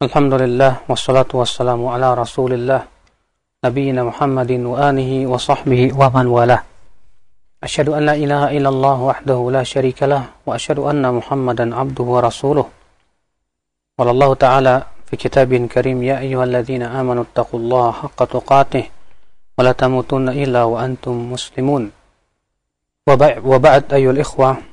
Alhamdulillah wassalatu wassalamu ala Rasulillah nabiyina Muhammadin wa alihi wa sahbihi wa man walah. Asyhadu an la ilaha illallah wahdahu la syarikalah wa asyhadu anna Muhammadan abduhu wa rasuluh. Qala Allah ta'ala fi kitabin karim ya ayyuhalladzina amanu taqullaha haqqa tuqatih wa la tamutunna illa wa antum muslimun. Wa ba'd ayyuhal ikhwah.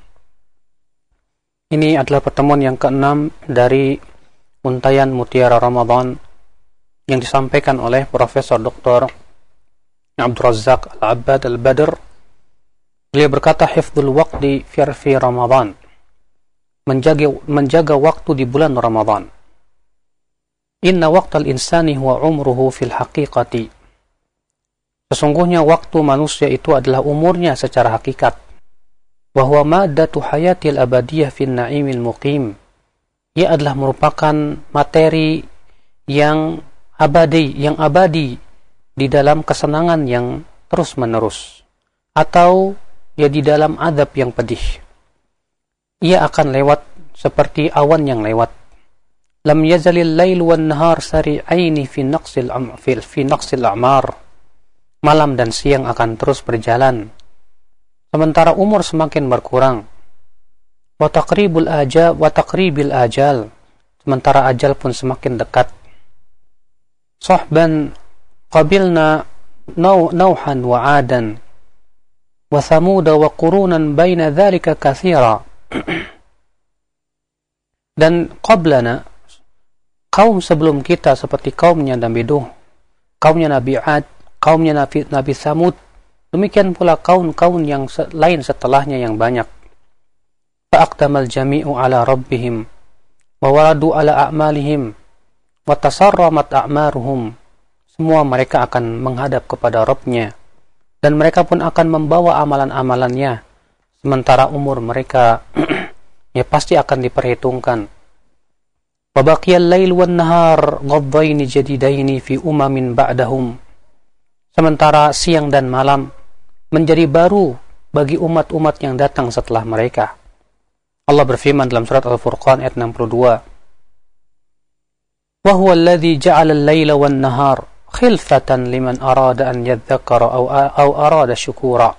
Ini adalah pertemuan yang ke-6 dari Untayan Mutiara Ramadan yang disampaikan oleh Profesor Dr. Abdul Razzaq Al-Abbad Al-Badr. Beliau berkata, hifdzul waqti fi Ramadan, menjaga waktu di bulan Ramadan. Inna waqtal insani huwa umruhu fil haqiqati. Sesungguhnya waktu manusia itu adalah umurnya secara hakikat. Wa huwa maddatu hayatil abadiyah fin na'imil muqim. Ia adalah merupakan materi yang abadi di dalam kesenangan yang terus-menerus, atau ya di dalam azab yang pedih. Ia akan lewat seperti awan yang lewat. Lam yazalil lail wan nahar sari'aini fi naqsil a'mar. Malam dan siang akan terus berjalan, sementara umur semakin berkurang. Wa taqribil ajal, sementara ajal pun semakin dekat. Sahban qabilna nauhan wa adan wa thamuda wa qurunan baina dhalika katsira. Dan qablana, kaum sebelum kita seperti kaumnya Nabi Nuh, kaumnya Nabi Ad, kaumnya Nabi Tsamud, demikian pula kaum-kaum yang lain setelahnya yang banyak. Fa'aqdamal jami'u ala rabbihim wa waradu ala a'malihim wa tasarramat a'maruhum. Semua mereka akan menghadap kepada Rabb-nya, dan mereka pun akan membawa amalan-amalannya, sementara umur mereka ya pasti akan diperhitungkan. Wa baqiyal lail wan nahar ghaddaini jadidaini fi umamin ba'dahum. Sementara siang dan malam menjadi baru bagi umat-umat yang datang setelah mereka. Allah berfirman dalam surat Al-Furqan ayat 62. Wa huwa alladhi ja'ala al-laila wan nahar khilfatan liman arada an yadhakkara aw arada syukura.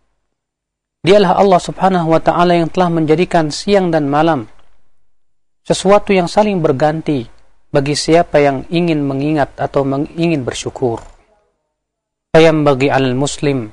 Dialah Allah Subhanahu wa ta'ala yang telah menjadikan siang dan malam sesuatu yang saling berganti bagi siapa yang ingin mengingat atau ingin bersyukur. Fayambaghi 'alal muslim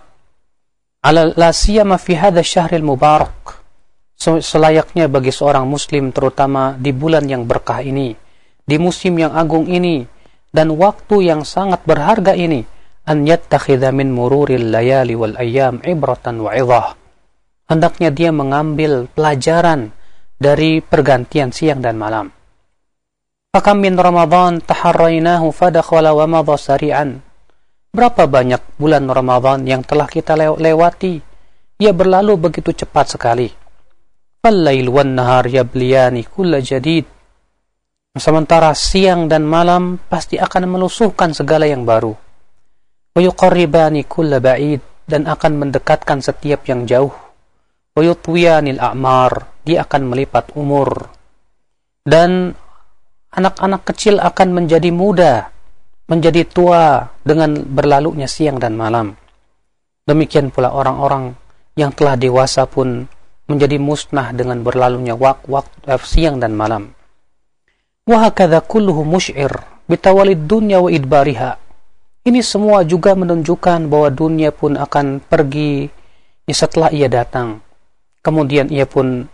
la siyama fi hadha asy-syahril mubarak. Selayaknya bagi seorang muslim, terutama di bulan yang berkah ini, di musim yang agung ini, dan waktu yang sangat berharga ini, an yattakhidha min mururil layali wal ayyam ibratan wa 'idhah. Hendaknya dia mengambil pelajaran dari pergantian siang dan malam. Fakam min Ramadan taharrainahu fadakhala wa madha sari'an. Berapa banyak bulan Ramadan yang telah kita lewati, ia berlalu begitu cepat sekali. Fal-lail wan nahar yabliyani kulla jadid. Sementara siang dan malam pasti akan melusuhkan segala yang baru. Wa yuqarribani kulla ba'id, dan akan mendekatkan setiap yang jauh. Wa yutwiyanil a'mar, dia akan melipat umur. Dan anak-anak kecil akan menjadi muda, menjadi tua dengan berlalunya siang dan malam. Demikian pula orang-orang yang telah dewasa pun menjadi musnah dengan berlalunya waktu siang dan malam. Wa hakadha kulluhu musy'ir bitawalid dunya wa idbariha. Ini semua juga menunjukkan bahwa dunia pun akan pergi setelah ia datang. Kemudian ia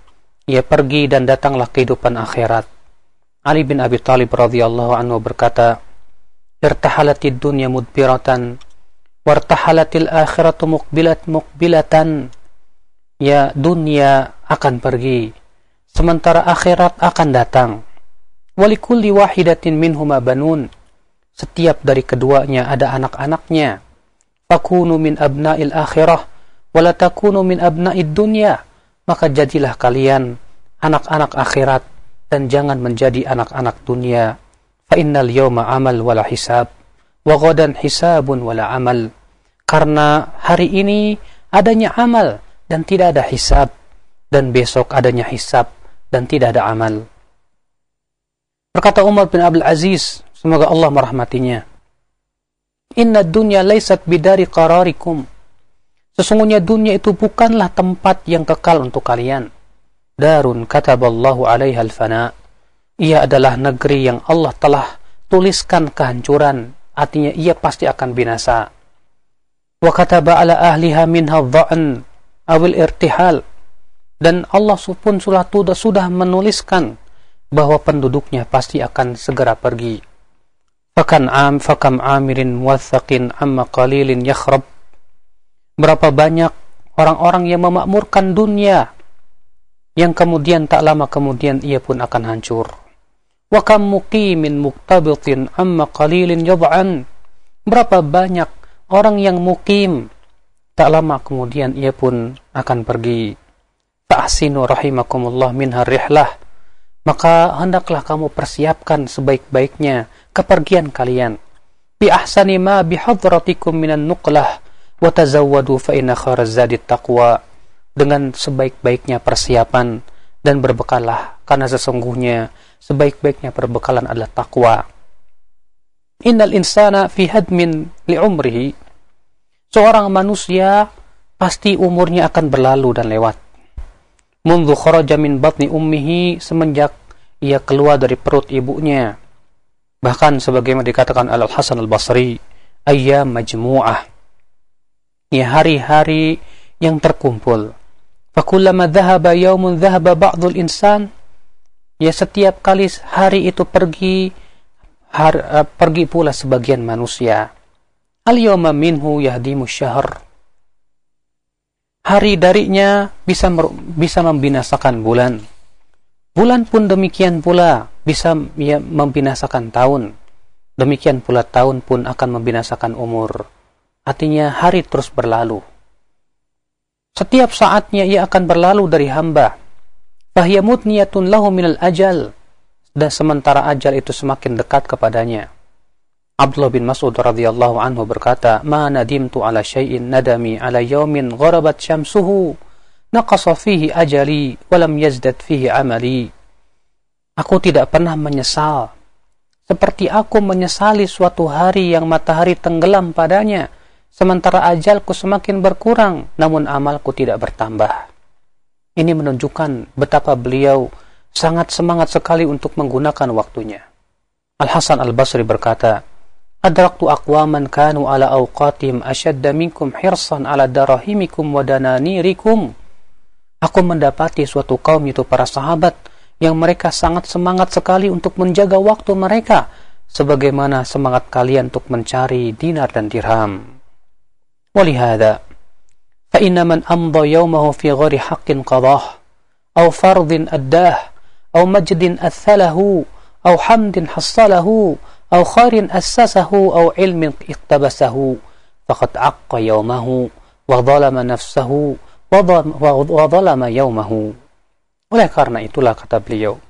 pergi dan datanglah kehidupan akhirat. Ali bin Abi Thalib radhiyallahu anhu berkata, irtahalatid dunya mudbiratan wartahalatil akhiratu muqbilatan. Ya, dunia akan pergi, sementara akhirat akan datang. Walikulli wahidatin minhuma banun. Setiap dari keduanya ada anak-anaknya. Fakunu min abna'il akhirah wala takunu min abna'id dunya. Maka jadilah kalian anak-anak akhirat dan jangan menjadi anak-anak dunia. Fa innal yawma amal wala hisab wa ghadan hisabun wala amal. Karena hari ini adanya amal dan tidak ada hisab, dan besok adanya hisab dan tidak ada amal. Berkata Umar bin Abdul Aziz, semoga Allah merahmatinya, "Inna dunya laysat bidari qararikum." Sesungguhnya dunia itu bukanlah tempat yang kekal untuk kalian. Darun kataballahu 'alaiha al-fana. Ia adalah negeri yang Allah telah tuliskan kehancuran, artinya ia pasti akan binasa. Wa kataba 'ala ahliha minha dha'n awil irtihal. Dan Allah pun sudah menuliskan bahwa penduduknya pasti akan segera pergi. Fakam amirin wathaqin amma qalilin yakhrab. Berapa banyak orang-orang yang memakmurkan dunia yang kemudian tak lama kemudian ia pun akan hancur. Wa kam muqimin muqtabitin amma qalilin yad'an. Berapa banyak orang yang mukim, tak lama kemudian ia pun akan pergi. Fa'asinu rahimakumullah minha rihlah. Maka hendaklah kamu persiapkan sebaik-baiknya kepergian kalian. Bi ahsani ma bihadratikum minan nuqlah wa tazawwadu fa inna khairaz zadi taqwa. Dengan sebaik-baiknya persiapan dan berbekallah, karena sesungguhnya sebaik-baiknya perbekalan adalah takwa. Innal insana fi hadmin li umrihi. Seorang manusia pasti umurnya akan berlalu dan lewat. Mundhu kharaja min batni ummihi, semenjak ia keluar dari perut ibunya. Bahkan sebagaimana dikatakan Al-Hasan Al-Basri, ayyam majmu'ah. Ya, hari-hari yang terkumpul. Fakullama dhahaba yaumun dhahaba ba'dul insan. Ya, setiap kali hari itu pergi pula sebagian manusia. Al-yawma minhu yahdimu syahr. Hari darinya bisa membinasakan bulan. Bulan pun demikian pula bisa membinasakan tahun. Demikian pula tahun pun akan membinasakan umur. Artinya hari terus berlalu. Setiap saatnya ia akan berlalu dari hamba. Fahiya mutniyatun lahu minal ajal. Dan sementara ajal itu semakin dekat kepadanya. Abdullah bin Mas'ud radhiyallahu anhu berkata, "Ma nadimtu ala syai'in nadami ala yawmin gharabat syamsuhu naqasa fihi ajali wa lam yazdad fihi amali." Aku tidak pernah menyesal seperti aku menyesali suatu hari yang matahari tenggelam padanya, sementara ajalku semakin berkurang namun amalku tidak bertambah. Ini menunjukkan betapa beliau sangat semangat sekali untuk menggunakan waktunya. Al-Hasan Al-Basri berkata, "Adraktu aqwaman kanu ala awqatihim ashadda minkum hirsan ala darahimikum wa dananirikum." Aku mendapati suatu kaum, itu para sahabat, yang mereka sangat semangat sekali untuk menjaga waktu mereka sebagaimana semangat kalian untuk mencari dinar dan dirham. Walihada fa inna man amdha yawmahu fi ghairi haqqin qadah aw fardin addah aw majdin athalahu aw hamdin hassalahu aw khairin assasahu aw ilmin iqtabasahu faqad aqqa yawmahu wa dhalama nafsahu wa dhalama yawmahu. Oleh karena itulah, kata beliau,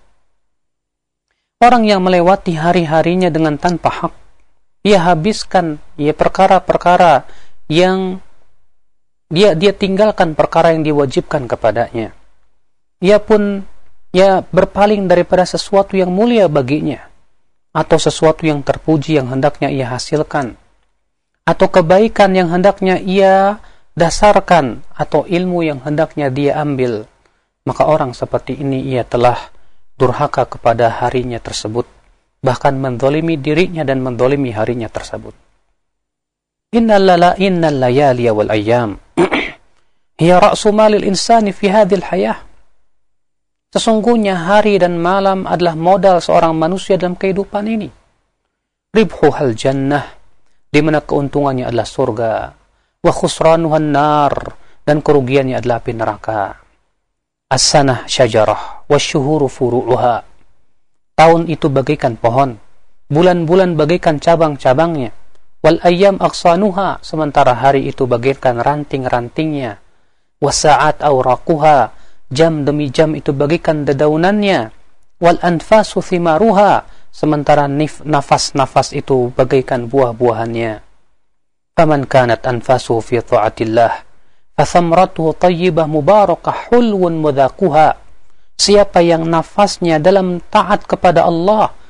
orang yang melewati hari-harinya dengan tanpa hak, ia habiskan perkara-perkara yang dia tinggalkan, perkara yang diwajibkan kepadanya. Ia pun berpaling daripada sesuatu yang mulia baginya, atau sesuatu yang terpuji yang hendaknya ia hasilkan, atau kebaikan yang hendaknya ia dasarkan, atau ilmu yang hendaknya dia ambil. Maka orang seperti ini ia telah durhaka kepada harinya tersebut, bahkan menzalimi dirinya dan menzalimi harinya tersebut. Innal layali wal ayyam hiya ra'su malil insani fi hadhil hayah. Sesungguhnya hari dan malam adalah modal seorang manusia dalam kehidupan ini. Ribhuhal jannah, di mana keuntungannya adalah surga, wa khusranuhan nar, dan kerugiannya adalah api neraka. As-sanah syajarah wasyuhuru furu'uha. Tahun itu bagaikan pohon, bulan-bulan bagaikan cabang-cabangnya. Wal ayyam aqsanuha, sementara hari itu bagaikan ranting-rantingnya. Wasa'at awraquha, jam demi jam itu bagaikan dedaunannya. Wal anfasu thimaruha, sementara nafas-nafas itu bagaikan buah-buahannya. Faman kanat anfasuhu fi ta'atillah fathamratuhu tayyibah mubarakah hulwun mudhaquha. Siapa yang nafasnya dalam taat kepada Allah,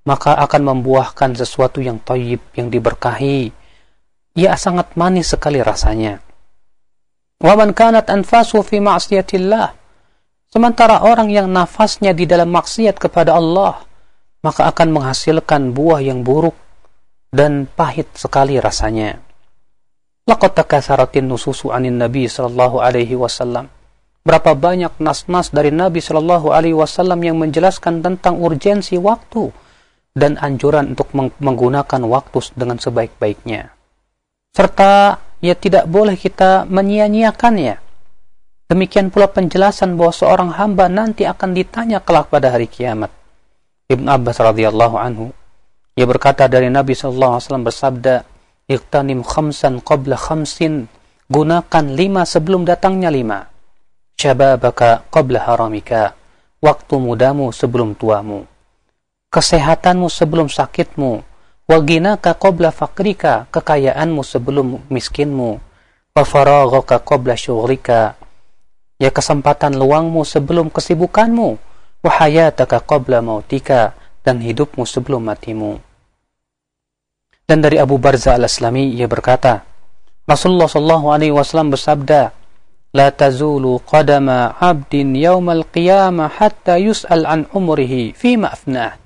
maka akan membuahkan sesuatu yang thayyib, yang diberkahi. Ia sangat manis sekali rasanya. Wa man kanat anfasu fi ma'siyatillah, sementara orang yang nafasnya di dalam maksiat kepada Allah, maka akan menghasilkan buah yang buruk dan pahit sekali rasanya. Laqad takasaratin nususu anin Nabi sallallahu alaihi wasallam. Berapa banyak nas-nas dari Nabi sallallahu alaihi wasallam yang menjelaskan tentang urgensi waktu dan anjuran untuk menggunakan waktu dengan sebaik-baiknya. Serta ya tidak boleh kita menyia-nyiakannya. Demikian pula penjelasan bahwa seorang hamba nanti akan ditanya kelak pada hari kiamat. Ibn Abbas radhiyallahu anhu, ia berkata dari Nabi sallallahu alaihi wasallam bersabda, "Iqtanim khamsan qabla khamsin." Gunakan 5 sebelum datangnya 5. Syababaka qabla haramika. Waktu mudamu sebelum tuamu. Kesehatanmu sebelum sakitmu. Wa ghinaka qabla faqrika. Kekayaanmu sebelum miskinmu. Wa faraghaka qabla syughlika. Ya, kesempatan luangmu sebelum kesibukanmu. Wa hayataka qabla mautika. Dan hidupmu sebelum matimu. Dan dari Abu Barzah al-Aslami, ia berkata, Rasulullah SAW bersabda, La tazulu qadama abdin yawmal qiyamah hatta yus'al an umrihi fima afnah.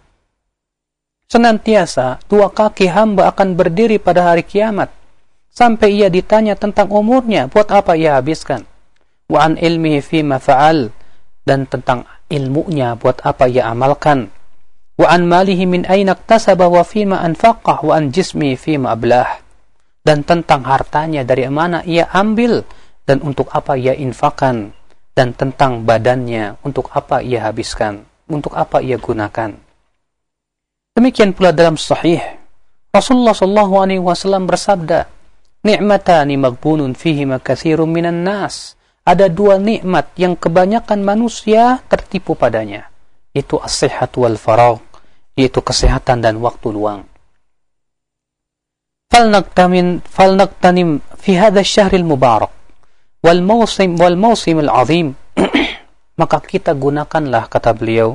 Senantiasa 2 kaki hamba akan berdiri pada hari kiamat, sampai ia ditanya tentang umurnya, buat apa ia habiskan. Wa an ilmihi fima fa'al, dan tentang ilmunya, buat apa ia amalkan. Wa an malihi min aina iktasaba wa fima anfaqah wa an jismi fima ablah, dan tentang hartanya dari mana ia ambil dan untuk apa ia infakkan, dan tentang badannya untuk apa ia habiskan, untuk apa ia gunakan. Demikian pula dalam sahih Rasulullah sallallahu alaihi wasallam bersabda, ni'matani maghbunun fihima katsirun minan nas. Ada 2 nikmat yang kebanyakan manusia tertipu padanya, itu as-sihhat wal faragh, yaitu kesehatan dan waktu luang. Falnaqtanim fi hadha asy-syahr al-mubarak wal mawsim al-'azim. Maka kita gunakanlah, kata beliau,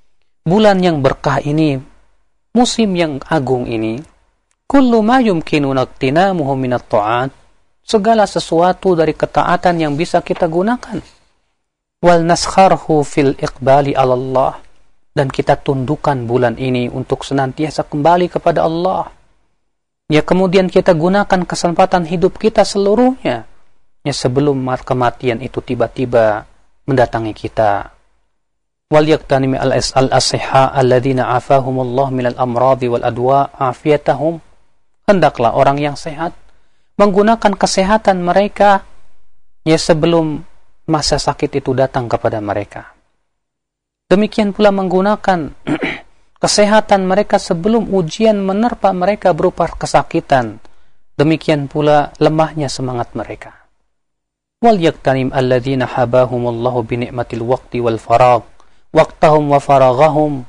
bulan yang berkah ini, musim yang agung ini, kullu ma yumkinu naqtinamuhu min at-ta'at, segala sesuatu dari ketaatan yang bisa kita gunakan. Wal naskharhu fil iqbali 'ala Allah, dan kita tundukkan bulan ini untuk senantiasa kembali kepada Allah. Ya, kemudian kita gunakan kesempatan hidup kita seluruhnya, ya, sebelum kematian itu tiba-tiba mendatangi kita. Wal yaqtanimi al-asihha alladhina afahumullah minal amradi wal adwa afiyatahum. Hendaklah orang yang sehat menggunakan kesehatan mereka, ya, sebelum masa sakit itu datang kepada mereka. Demikian pula menggunakan kesehatan mereka sebelum ujian menerpa mereka berupa kesakitan. Demikian pula lemahnya semangat mereka. Wal yaqtanim alladhina habahumullahu bi ni'matil waqti wal faragh waqtahum wa faraghahum.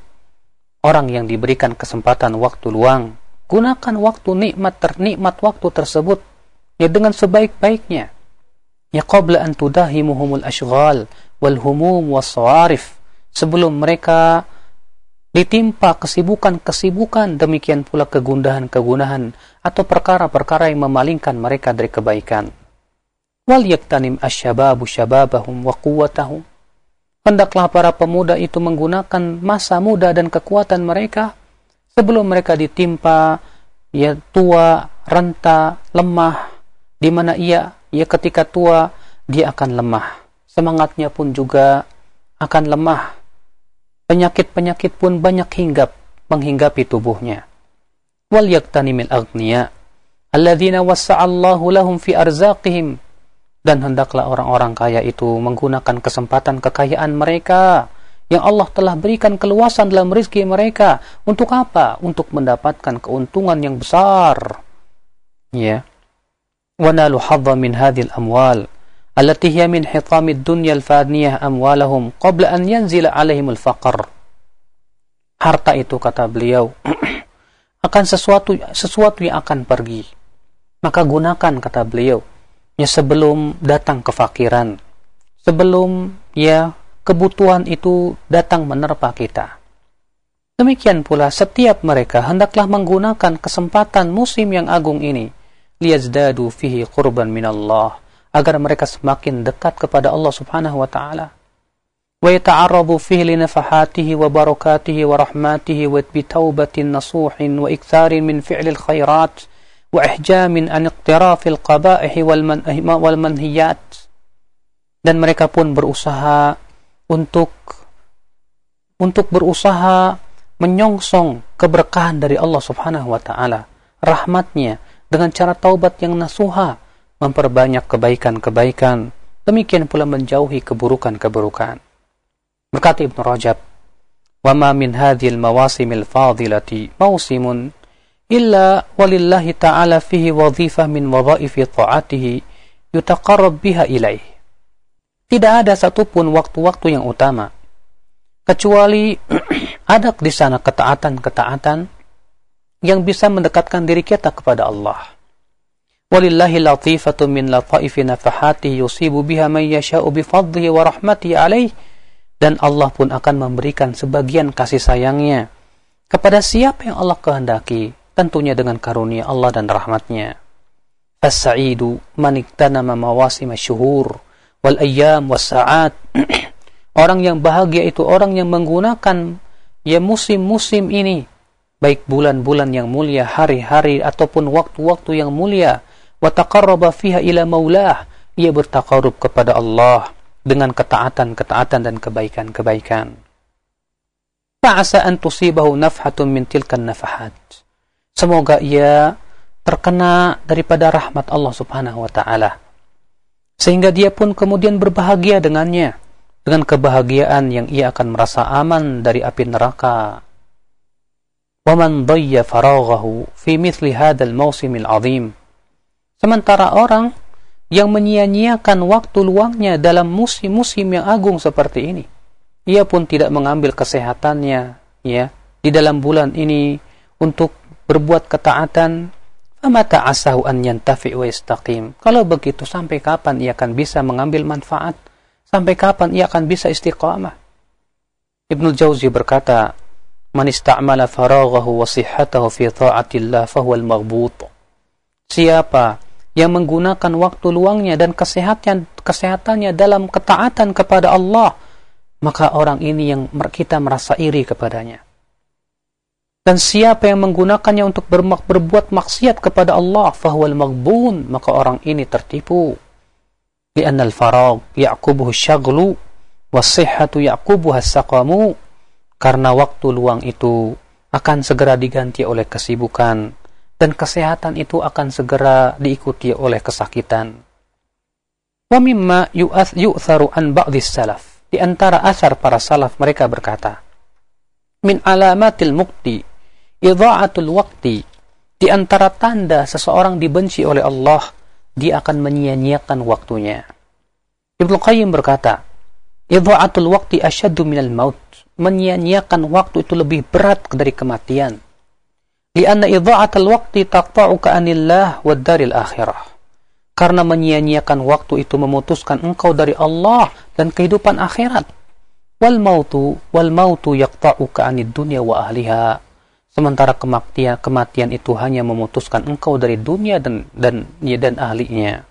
Orang yang diberikan kesempatan waktu luang, gunakan waktu nikmat waktu tersebut, ya, dengan sebaik-baiknya. Ya, qabla an tudahimuhumul ashghal wal humum was sawarif, sebelum mereka ditimpa kesibukan-kesibukan, demikian pula kegundahan-kegundahan atau perkara-perkara yang memalingkan mereka dari kebaikan. Wal yaktanim asyababu syababahum wa quwwatahum. Hendaklah para pemuda itu menggunakan masa muda dan kekuatan mereka sebelum mereka ditimpa, ya, tua, renta, lemah, di mana ia ketika tua dia akan lemah, semangatnya pun juga akan lemah, penyakit-penyakit pun banyak menghinggapi tubuhnya. Wal yaktanimil aghniya alladzina wassa'allahu lahum fi arzaqihim. Dan hendaklah orang-orang kaya itu menggunakan kesempatan kekayaan mereka yang Allah telah berikan keluasan dalam rezeki mereka. Untuk apa? Untuk mendapatkan keuntungan yang besar. Ya. وَنَالُ حَظَّ مِنْ هَذِي الْأَمْوَالِ الَّتِي هِيَ مِنْ حِطَامِ الدُّنْيَا الْفَانِيَةِ أَمْوَالَهُمْ قَبْلَ أَنْ يَنْزِلَ عَلَيْهِمُ الْفَقْرُ. Harta itu, kata beliau, akan sesuatu yang akan pergi. Maka gunakan, kata beliau, ya, sebelum datang kefakiran, sebelum, ya, kebutuhan itu datang menerpa kita. Demikian pula setiap mereka hendaklah menggunakan kesempatan musim yang agung ini liyazdadu fihi qurban minallah, agar mereka semakin dekat kepada Allah Subhanahu wa taala. Wa yata'arradu fihi li nafahatihi wa barakatihi wa rahmatihi wa bitaubatin nasuhin wa iktharin min fi'lil khairat wa ihjamin an iqtirafil qaba'ih wal manhiyat. Dan mereka pun berusaha untuk berusaha menyongsong keberkahan dari Allah Subhanahu wa taala, rahmatnya, dengan cara taubat yang nasuha, memperbanyak kebaikan-kebaikan, demikian pula menjauhi keburukan-keburukan. Berkata Ibnu Rajab, "Wa ma min hadhil mawasimil fadilati mawsimun illa walillahi ta'ala fihi wadhifah min wadhaifi ta'atihi yutaqarrab biha ilaih." Tidak ada satupun waktu-waktu yang utama kecuali ada di sana ketaatan-ketaatan yang bisa mendekatkan diri kita kepada Allah. Walillahi latifatu min lataifi nafahatihi yusibu biha man yasha'u bifadlihi wa rahmatihi alaih. Dan Allah pun akan memberikan sebagian kasih sayangnya kepada siapa yang Allah kehendaki, tentunya dengan karunia Allah dan rahmatnya. As-sa'idu man iktanama mawasim asy-syuhur wal ayyam was sa'at. Orang yang bahagia itu orang yang menggunakan musim-musim ini, baik bulan-bulan yang mulia, hari-hari ataupun waktu-waktu yang mulia, wa taqarraba fiha ila maulah, ia bertaqarrub kepada Allah dengan ketaatan-ketaatan dan kebaikan-kebaikan. Fa'asa an tusibahu nafhatun min tilkan nafahat. Semoga ia terkena daripada rahmat Allah Subhanahu wa taala, sehingga dia pun kemudian berbahagia dengannya, dengan kebahagiaan yang ia akan merasa aman dari api neraka. Wa man dayya faraghahu fi mithli hadzal mawsimil azim. Sementara orang yang menyia-nyiakan waktu luangnya dalam musim-musim yang agung seperti ini, ia pun tidak mengambil kesehatannya di dalam bulan ini untuk berbuat ketaatan, famata asahu an yantafi wa yastaqim. Kalau begitu, sampai kapan ia akan bisa mengambil manfaat? Sampai kapan ia akan bisa istiqamah? Ibnu Jauzi berkata, man ista'mala faraghahu wa sihhatahu fi ta'atillah fahuwa al-maghbut. Siapa yang menggunakan waktu luangnya dan kesehatannya dalam ketaatan kepada Allah, maka orang ini yang kita merasa iri kepadanya. Dan siapa yang menggunakannya untuk berbuat maksiat kepada Allah, fahuwal maghbun, maka orang ini tertipu. Li'anna al-faragh ya'qubuhu asy-syaghlu was-sihhatu ya'qubuha as-saqamu. Karena waktu luang itu akan segera diganti oleh kesibukan, dan kesehatan itu akan segera diikuti oleh kesakitan. Wa mimma yu'tharu an ba'dis salaf. Di antara asar para salaf, mereka berkata, min alamatil muqti idha'atul waqti. Di antara tanda seseorang dibenci oleh Allah, dia akan menyia-nyiakan waktunya. Ibnu Qayyim berkata, idha'atul waqti asyaddu minal maut. Menyia-nyiakan waktu itu lebih berat dari kematian. Lianna idha'atul waqti taqta'uka anillah wad daril akhirah. Karena menyia-nyiakan waktu itu memutuskan engkau dari Allah dan kehidupan akhirat. Wal mautu yaqta'uka anid dunya wa ahliha. Sementara kematian itu hanya memutuskan engkau dari dunia dan ahlinya.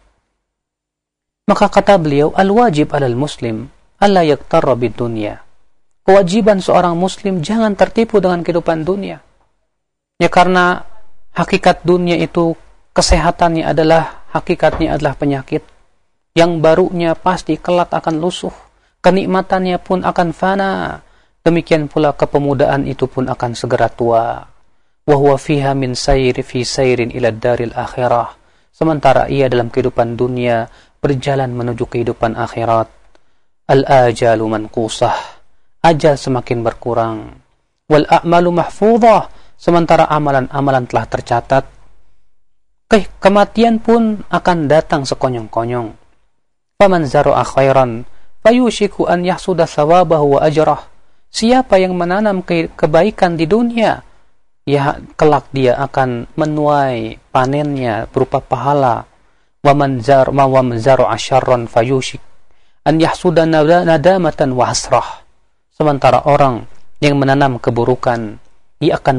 Maka kata beliau, al-wajib alal muslim alla yaqtarra bid dunya. Kewajiban seorang muslim jangan tertipu dengan kehidupan dunia. Ya, karena hakikat dunia itu kesehatannya hakikatnya adalah penyakit. Yang barunya pasti kelak akan lusuh. Kenikmatannya pun akan fana. Demikian pula kepemudaan itu pun akan segera tua. Wa huwa fiha min sayrin ila daril akhirah. Sementara ia dalam kehidupan dunia berjalan menuju kehidupan akhirat. Al-ajalu manqusah. Ajal semakin berkurang. Wal a'malu mahfudhah. Sementara amalan-amalan telah tercatat. Kematian pun akan datang sekonyong-konyong. Faman zara'a khairan fayushiku an yahsuda thawabahu wa ajrah. Siapa yang menanam kebaikan di dunia, ya kelak dia akan menuai panennya berupa pahala. Wa man zara'a syarran fayushik an yahsuda nadamatan wa hasrah. Sementara orang yang menanam keburukan, ia akan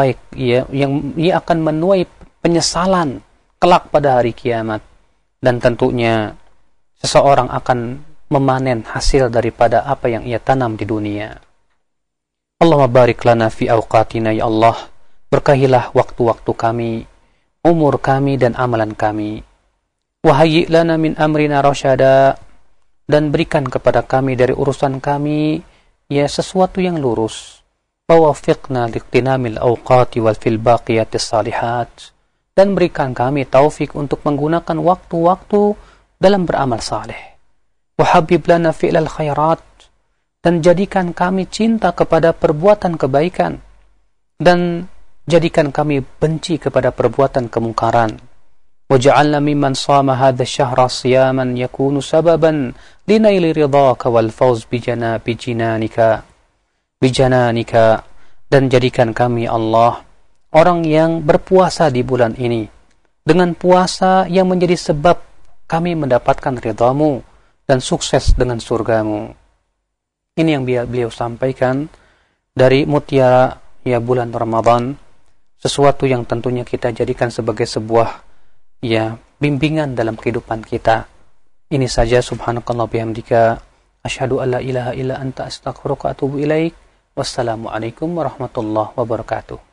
menuai penyesalan kelak pada hari kiamat, dan tentunya seseorang akan memanen hasil daripada apa yang ia tanam di dunia. Allahumma barik lana fi awqatina ya Allah, berkahilah waktu-waktu kami, umur kami dan amalan kami. Wahayyi lana min amrina rasyada, dan berikan kepada kami dari urusan kami sesuatu yang lurus. Wawafiqna liqtinamil awqati wal fil baqiyatis salihat, dan berikan kami taufik untuk menggunakan waktu-waktu dalam beramal saleh. Wahabib lana fi'lal khairat, dan jadikan kami cinta kepada perbuatan kebaikan, dan jadikan kami benci kepada perbuatan kemungkaran. Waj'alna mimman shama hadha ash-shahra siyaman yakunu sababan linaili ridhaka wal fawz bijananika, dan jadikan kami Allah orang yang berpuasa di bulan ini dengan puasa yang menjadi sebab kami mendapatkan ridhamu dan sukses dengan surgamu. Ini yang beliau sampaikan dari mutiara bulan Ramadan, sesuatu yang tentunya kita jadikan sebagai sebuah bimbingan dalam kehidupan kita. Ini saja, subhanakallah bihamdika, asyhadu an la ilaha illa anta astaghfiruka wa atubu ilaik. Wassalamualaikum warahmatullahi wabarakatuh.